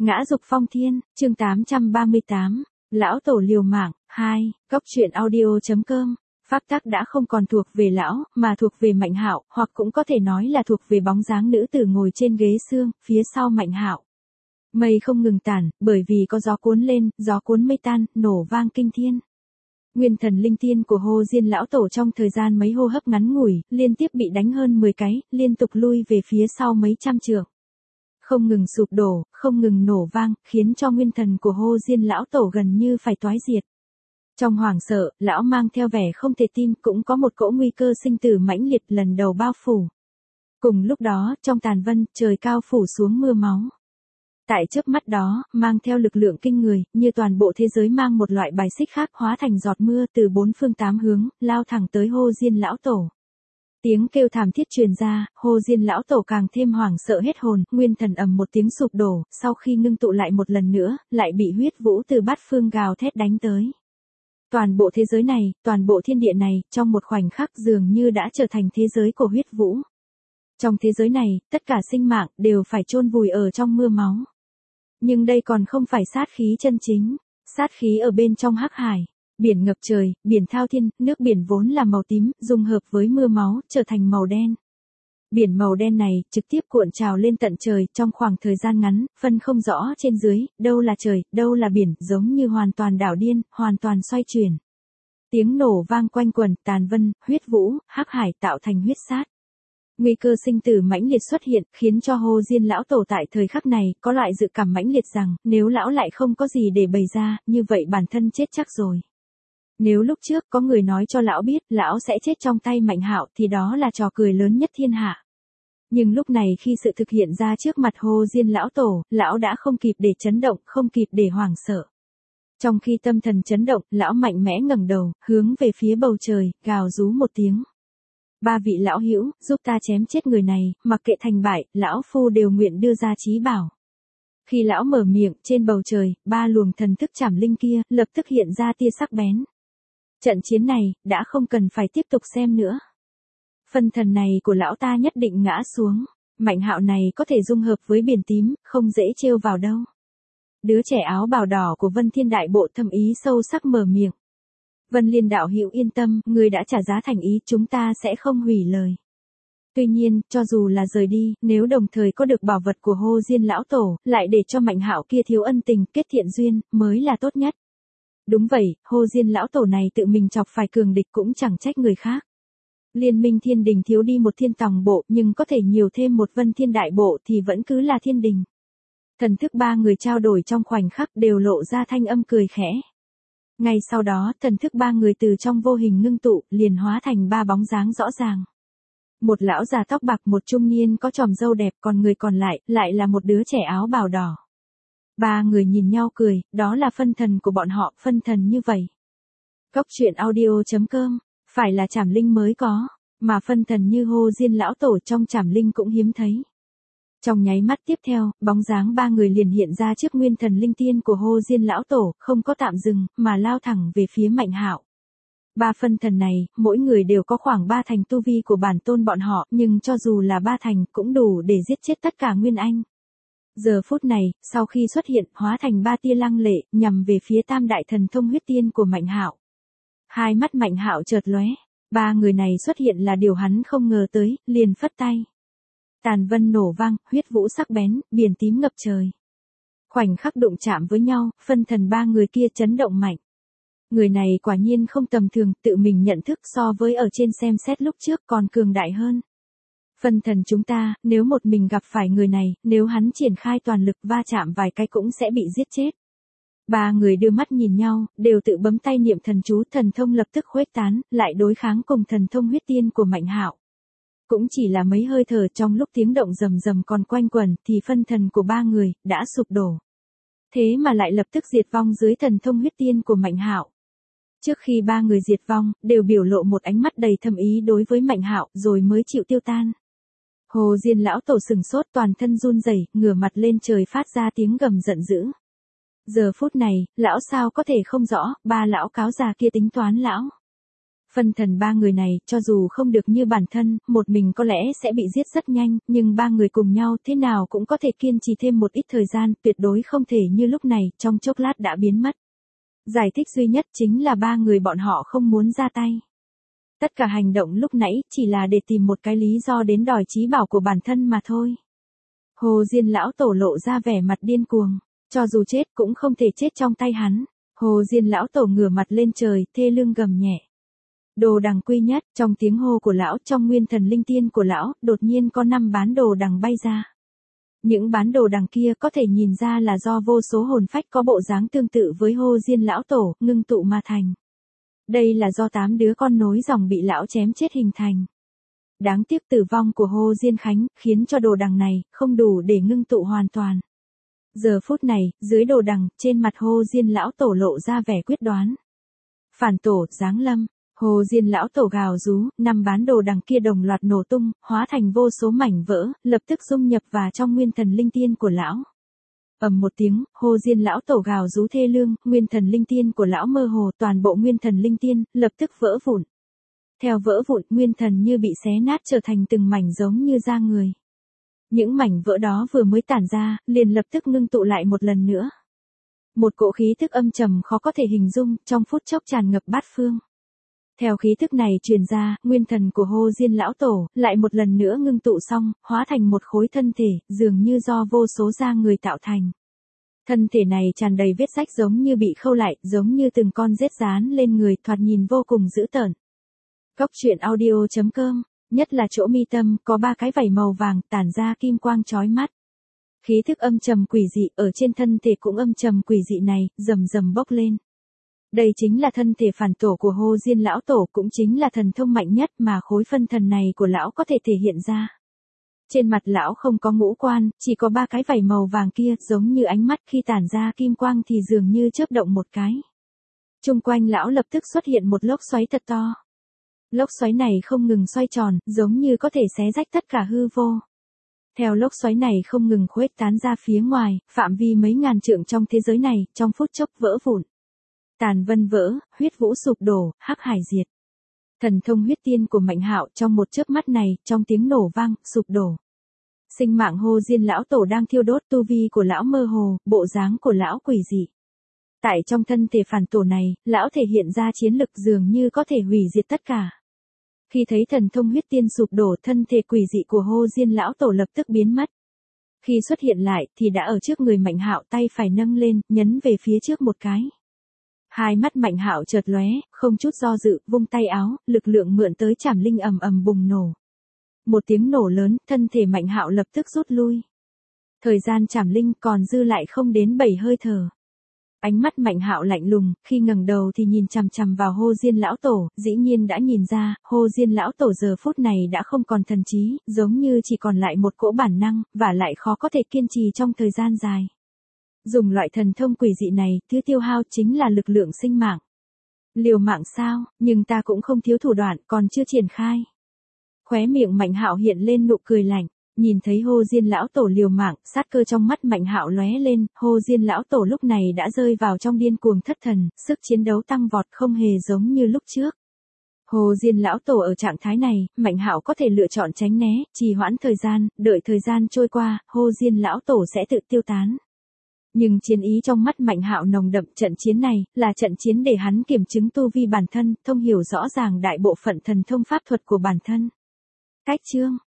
Ngã dục phong thiên, chương 838, Lão Tổ liều mạng, 2, Cốc truyện audio.com. Pháp tắc đã không còn thuộc về lão, mà thuộc về Mạnh Hạo, hoặc cũng có thể nói là thuộc về bóng dáng nữ tử ngồi trên ghế xương, phía sau Mạnh Hạo. Mây không ngừng tản, bởi vì có gió cuốn lên, gió cuốn mây tan, nổ vang kinh thiên. Nguyên thần linh tiên của Hồ Diên lão tổ trong thời gian mấy hô hấp ngắn ngủi, liên tiếp bị đánh hơn 10 cái, liên tục lui về phía sau mấy trăm trượng. Không ngừng sụp đổ, không ngừng nổ vang, khiến cho nguyên thần của Hồ Diên lão tổ gần như phải toái diệt. Trong hoảng sợ, lão mang theo vẻ không thể tin, cũng có một cỗ nguy cơ sinh tử mãnh liệt lần đầu bao phủ. Cùng lúc đó, trong tàn vân, trời cao phủ xuống mưa máu. Tại chớp mắt đó, mang theo lực lượng kinh người, như toàn bộ thế giới mang một loại bài xích khác hóa thành giọt mưa từ bốn phương tám hướng, lao thẳng tới Hồ Diên lão tổ. Tiếng kêu thảm thiết truyền ra, Hồ Diên lão tổ càng thêm hoảng sợ hết hồn, nguyên thần ầm một tiếng sụp đổ, sau khi ngưng tụ lại một lần nữa, lại bị huyết vũ từ bát phương gào thét đánh tới. Toàn bộ thế giới này, toàn bộ thiên địa này, trong một khoảnh khắc dường như đã trở thành thế giới của huyết vũ. Trong thế giới này, tất cả sinh mạng đều phải chôn vùi ở trong mưa máu. Nhưng đây còn không phải sát khí chân chính, sát khí ở bên trong hắc hải. Biển ngập trời, biển thao thiên, nước biển vốn là màu tím, dung hợp với mưa máu, trở thành màu đen. Biển màu đen này, trực tiếp cuộn trào lên tận trời, trong khoảng thời gian ngắn, phân không rõ trên dưới, đâu là trời, đâu là biển, giống như hoàn toàn đảo điên, hoàn toàn xoay chuyển. Tiếng nổ vang quanh quần, tàn vân, huyết vũ, hắc hải tạo thành huyết sát. Nguy cơ sinh tử mãnh liệt xuất hiện, khiến cho Hồ Diên lão tổ tại thời khắc này, có loại dự cảm mãnh liệt rằng, nếu lão lại không có gì để bày ra, như vậy bản thân chết chắc rồi. Nếu lúc trước có người nói cho lão biết, lão sẽ chết trong tay Mạnh Hạo thì đó là trò cười lớn nhất thiên hạ. Nhưng lúc này khi sự thực hiện ra trước mặt Hồ Diên lão tổ, lão đã không kịp để chấn động, không kịp để hoảng sợ. Trong khi tâm thần chấn động, lão mạnh mẽ ngẩng đầu, hướng về phía bầu trời, gào rú một tiếng. Ba vị lão hữu, giúp ta chém chết người này, mặc kệ thành bại, lão phu đều nguyện đưa ra chí bảo. Khi lão mở miệng, trên bầu trời, ba luồng thần thức trảm linh kia, lập tức hiện ra tia sắc bén. Trận chiến này, đã không cần phải tiếp tục xem nữa. Phân thần này của lão ta nhất định ngã xuống. Mạnh Hạo này có thể dung hợp với biển tím, không dễ trêu vào đâu. Đứa trẻ áo bào đỏ của Vân Thiên Đại Bộ thâm ý sâu sắc mở miệng. Vân Liên đạo hữu yên tâm, người đã trả giá thành ý, chúng ta sẽ không hủy lời. Tuy nhiên, cho dù là rời đi, nếu đồng thời có được bảo vật của Hồ Diên lão tổ, lại để cho Mạnh Hạo kia thiếu ân tình, kết thiện duyên, mới là tốt nhất. Đúng vậy, Hồ Diên lão tổ này tự mình chọc phải cường địch cũng chẳng trách người khác. Liên minh thiên đình thiếu đi một thiên tòng bộ, nhưng có thể nhiều thêm một Vân Thiên Đại Bộ thì vẫn cứ là thiên đình. Thần thức ba người trao đổi trong khoảnh khắc đều lộ ra thanh âm cười khẽ. Ngay sau đó, thần thức ba người từ trong vô hình ngưng tụ, liền hóa thành ba bóng dáng rõ ràng. Một lão già tóc bạc, một trung niên có chòm râu đẹp, còn người còn lại là một đứa trẻ áo bào đỏ. Ba người nhìn nhau cười, đó là phân thần của bọn họ, phân thần như vậy. Cốc truyện audio.com, phải là trảm linh mới có, mà phân thần như Hồ Diên lão tổ trong trảm linh cũng hiếm thấy. Trong nháy mắt tiếp theo, bóng dáng ba người liền hiện ra trước nguyên thần linh tiên của Hồ Diên lão tổ, không có tạm dừng, mà lao thẳng về phía Mạnh Hạo. Ba phân thần này, mỗi người đều có khoảng 3 thành tu vi của bản tôn bọn họ, nhưng cho dù là 3 thành, cũng đủ để giết chết tất cả Nguyên Anh. Giờ phút này, sau khi xuất hiện, hóa thành 3 tia lăng lệ, nhằm về phía tam đại thần thông huyết tiên của Mạnh Hạo. Hai mắt Mạnh Hạo chợt lóe, ba người này xuất hiện là điều hắn không ngờ tới, liền phất tay. Tàn vân nổ vang, huyết vũ sắc bén, biển tím ngập trời. Khoảnh khắc đụng chạm với nhau, phân thần ba người kia chấn động mạnh. Người này quả nhiên không tầm thường, tự mình nhận thức so với ở trên xem xét lúc trước còn cường đại hơn. Phân thần chúng ta, nếu một mình gặp phải người này, nếu hắn triển khai toàn lực va chạm vài cái cũng sẽ bị giết chết. Ba người đưa mắt nhìn nhau, đều tự bấm tay niệm thần chú, thần thông lập tức khuếch tán, lại đối kháng cùng thần thông huyết tiên của Mạnh Hạo. Cũng chỉ là mấy hơi thở, trong lúc tiếng động rầm rầm còn quanh quẩn, thì phân thần của ba người đã sụp đổ. Thế mà lại lập tức diệt vong dưới thần thông huyết tiên của Mạnh Hạo. Trước khi ba người diệt vong, đều biểu lộ một ánh mắt đầy thâm ý đối với Mạnh Hạo, rồi mới chịu tiêu tan. Hồ Diên lão tổ sừng sốt, toàn thân run rẩy, ngửa mặt lên trời phát ra tiếng gầm giận dữ. Giờ phút này, lão sao có thể không rõ, ba lão cáo già kia tính toán lão. Phân thần ba người này, cho dù không được như bản thân, một mình có lẽ sẽ bị giết rất nhanh, nhưng ba người cùng nhau thế nào cũng có thể kiên trì thêm một ít thời gian, tuyệt đối không thể như lúc này, trong chốc lát đã biến mất. Giải thích duy nhất chính là ba người bọn họ không muốn ra tay. Tất cả hành động lúc nãy chỉ là để tìm một cái lý do đến đòi chí bảo của bản thân mà thôi. Hồ Diên lão tổ lộ ra vẻ mặt điên cuồng, cho dù chết cũng không thể chết trong tay hắn. Hồ Diên lão tổ ngửa mặt lên trời, thê lương gầm nhẹ. Đồ đằng quy nhất, trong tiếng hô của lão, trong nguyên thần linh tiên của lão, đột nhiên có 5 bán đồ đằng bay ra. Những bán đồ đằng kia có thể nhìn ra là do vô số hồn phách có bộ dáng tương tự với Hồ Diên lão tổ, ngưng tụ mà thành. Đây là do 8 đứa con nối dòng bị lão chém chết hình thành. Đáng tiếc tử vong của Hồ Diên Khánh, khiến cho đồ đằng này, không đủ để ngưng tụ hoàn toàn. Giờ phút này, dưới đồ đằng, trên mặt Hồ Diên lão tổ lộ ra vẻ quyết đoán. Phản tổ, giáng lâm. Hồ Diên lão tổ gào rú, 5 bán đồ đằng kia đồng loạt nổ tung, hóa thành vô số mảnh vỡ, lập tức dung nhập vào trong nguyên thần linh tiên của lão. Ầm một tiếng, Hồ Diên lão tổ gào rú thê lương, nguyên thần linh tiên của lão mơ hồ, toàn bộ nguyên thần linh tiên lập tức vỡ vụn. Theo vỡ vụn, nguyên thần như bị xé nát trở thành từng mảnh giống như da người. Những mảnh vỡ đó vừa mới tản ra, liền lập tức ngưng tụ lại một lần nữa. Một cỗ khí thức âm trầm khó có thể hình dung, trong phút chốc tràn ngập bát phương. Theo khí thức này truyền ra, nguyên thần của Hồ Diên lão tổ lại một lần nữa ngưng tụ xong, hóa thành một khối thân thể, dường như do vô số da người tạo thành. Thân thể này tràn đầy vết rách giống như bị khâu lại, giống như từng con rết dán lên người, thoạt nhìn vô cùng dữ tợn. Cốc truyện audio.com, nhất là chỗ mi tâm, có 3 cái vảy màu vàng, tản ra kim quang chói mắt. Khí thức âm trầm quỷ dị, ở trên thân thể cũng âm trầm quỷ dị này, rầm rầm bốc lên. Đây chính là thân thể phản tổ của Hồ Diên lão tổ, cũng chính là thần thông mạnh nhất mà khối phân thần này của lão có thể thể hiện ra. Trên mặt lão không có ngũ quan, chỉ có 3 cái vảy màu vàng kia, giống như ánh mắt khi tản ra kim quang thì dường như chớp động một cái. Chung quanh lão lập tức xuất hiện một lốc xoáy thật to. Lốc xoáy này không ngừng xoay tròn, giống như có thể xé rách tất cả hư vô. Theo lốc xoáy này không ngừng khuếch tán ra phía ngoài, phạm vi mấy ngàn trượng trong thế giới này, trong phút chốc vỡ vụn. Tàn vân vỡ, huyết vũ sụp đổ, hắc hải diệt. Thần thông huyết tiên của Mạnh Hạo trong một chớp mắt này, trong tiếng nổ vang, sụp đổ. Sinh mạng Hồ Diên lão tổ đang thiêu đốt, tu vi của lão mơ hồ, bộ dáng của lão quỷ dị. Tại trong thân thể phản tổ này, lão thể hiện ra chiến lực dường như có thể hủy diệt tất cả. Khi thấy thần thông huyết tiên sụp đổ, thân thể quỷ dị của Hồ Diên lão tổ lập tức biến mất. Khi xuất hiện lại thì đã ở trước người Mạnh Hạo, tay phải nâng lên, nhấn về phía trước một cái. Hai mắt Mạnh Hạo chợt lóe, không chút do dự, vung tay áo, lực lượng mượn tới Trảm Linh ầm ầm bùng nổ. Một tiếng nổ lớn, thân thể Mạnh Hạo lập tức rút lui. Thời gian Trảm Linh còn dư lại không đến 7 hơi thở. Ánh mắt Mạnh Hạo lạnh lùng, khi ngẩng đầu thì nhìn chằm chằm vào Hồ Diên lão tổ, dĩ nhiên đã nhìn ra, Hồ Diên lão tổ giờ phút này đã không còn thần trí, giống như chỉ còn lại một cỗ bản năng, và lại khó có thể kiên trì trong thời gian dài. Dùng loại thần thông quỷ dị này, thứ tiêu hao chính là lực lượng sinh mạng. Liều mạng sao, nhưng ta cũng không thiếu thủ đoạn, còn chưa triển khai. Khóe miệng Mạnh Hạo hiện lên nụ cười lạnh, nhìn thấy Hồ Diên lão tổ liều mạng, sát cơ trong mắt Mạnh Hạo lóe lên, Hồ Diên lão tổ lúc này đã rơi vào trong điên cuồng thất thần, sức chiến đấu tăng vọt không hề giống như lúc trước. Hồ Diên lão tổ ở trạng thái này, Mạnh Hạo có thể lựa chọn tránh né, trì hoãn thời gian, đợi thời gian trôi qua, Hồ Diên lão tổ sẽ tự tiêu tán. Nhưng chiến ý trong mắt Mạnh Hạo nồng đậm, trận chiến này là trận chiến để hắn kiểm chứng tu vi bản thân, thông hiểu rõ ràng đại bộ phận thần thông pháp thuật của bản thân. Cách chương